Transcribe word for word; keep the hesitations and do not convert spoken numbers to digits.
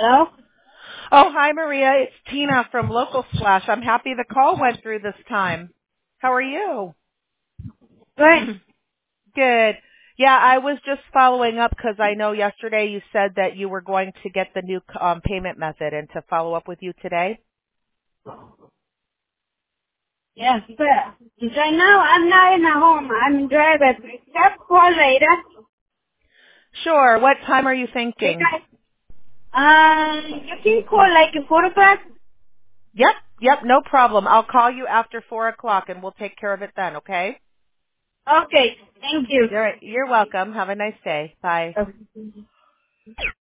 Hello? Oh, hi, Maria. It's Tina from Local Splash. I'm happy the call went through this time. How are you? Good. Good. Yeah, I was just following up because I know yesterday you said that you were going to get the new um, payment method and to follow up with you today. Yes, but right now I'm not in a home. I'm driving. Just call later. Sure. What time are you thinking? Because, um, you can call like at four o'clock. Yep. Yep. No problem. I'll call you after four o'clock and we'll take care of it then. Okay. Okay, thank you. You're you're welcome. Have a nice day. Bye. Okay.